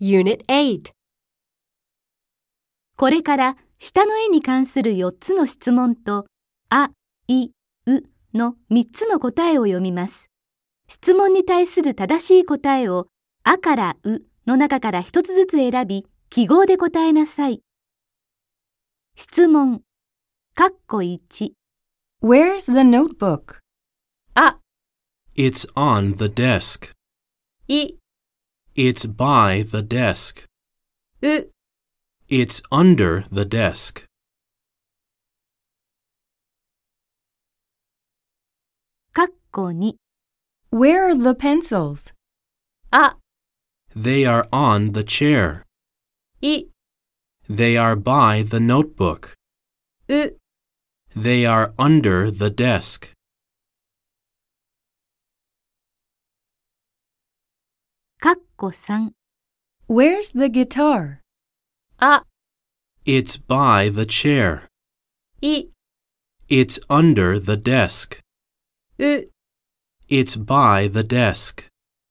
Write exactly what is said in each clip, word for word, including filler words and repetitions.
Unit eight. これから下の絵に関するよっつの質問と、あ、い、うのみっつの答えを読みます。質問に対する正しい答えを、あからうの中からひとつずつ選び、記号で答えなさい。質問、かっこいち。 Where's the notebook? あ、 It's on the desk. い、 It's by the desk. う、 It's under the desk. かっこに。 Where are the pencils? あ、 They are on the chair. い、 They are by the notebook. う、 They are under the desk. かっこさん。 Where's the guitar? あ、 It's by the chair. い、 It's under the desk. う、 It's by the desk.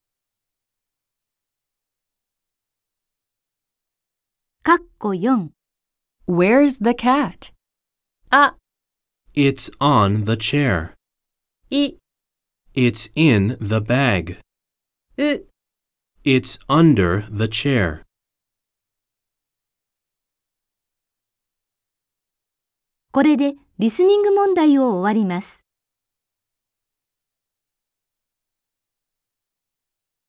かっこよん。 Where's the cat? あ、 It's on the chair. い、 It's in the bag. う、 It's under the chair. これでリスニング問題を終わります。